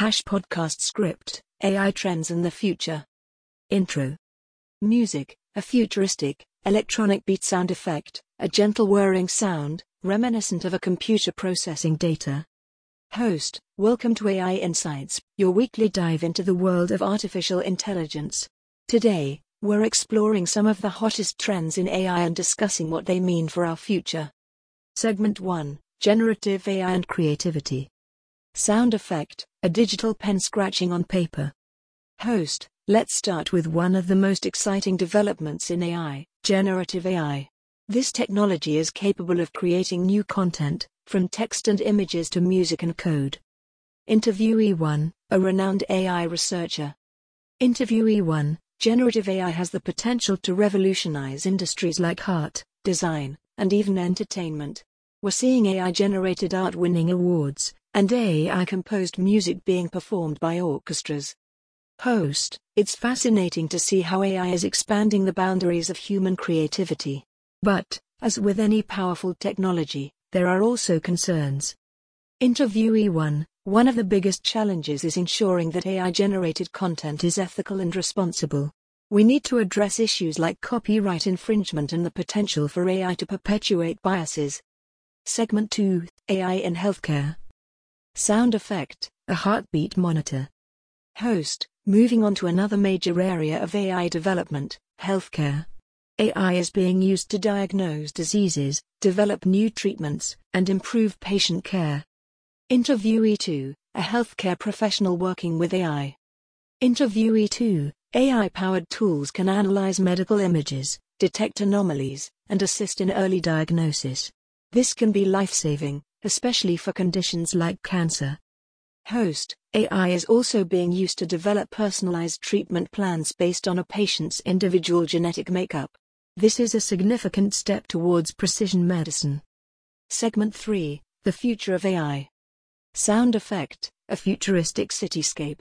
Podcast script, AI trends and the future. Intro. Music, a futuristic, electronic beat sound effect, a gentle whirring sound, reminiscent of a computer processing data. Host, welcome to AI Insights, your weekly dive into the world of artificial intelligence. Today, we're exploring some of the hottest trends in AI and discussing what they mean for our future. Segment 1, Generative AI and Creativity. Sound effect, a digital pen scratching on paper. Host, let's start with one of the most exciting developments in AI, generative AI. This technology is capable of creating new content, from text and images to music and code. Interviewee 1, a renowned AI researcher. Interviewee 1, generative AI has the potential to revolutionize industries like art, design, and even entertainment. We're seeing AI-generated art winning awards, and AI-composed music being performed by orchestras. Host, it's fascinating to see how AI is expanding the boundaries of human creativity. But, as with any powerful technology, there are also concerns. Interviewee 1, one of the biggest challenges is ensuring that AI-generated content is ethical and responsible. We need to address issues like copyright infringement and the potential for AI to perpetuate biases. Segment 2, AI in Healthcare. Sound effect, a heartbeat monitor. Host, moving on to another major area of AI development, healthcare. AI is being used to diagnose diseases, develop new treatments, and improve patient care. Interviewee 2, a healthcare professional working with AI. Interviewee 2, AI-powered tools can analyze medical images, detect anomalies, and assist in early diagnosis. This can be life-saving, especially for conditions like cancer. Host, AI is also being used to develop personalized treatment plans based on a patient's individual genetic makeup. This is a significant step towards precision medicine. Segment 3, The Future of AI. Sound effect, a futuristic cityscape.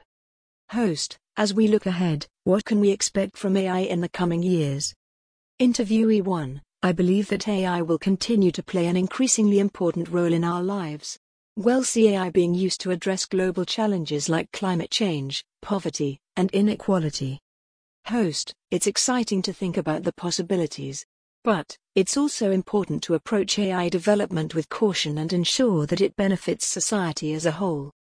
Host, as we look ahead, what can we expect from AI in the coming years? Interviewee 1, I believe that AI will continue to play an increasingly important role in our lives. We'll see AI being used to address global challenges like climate change, poverty, and inequality. Host, it's exciting to think about the possibilities. But, it's also important to approach AI development with caution and ensure that it benefits society as a whole.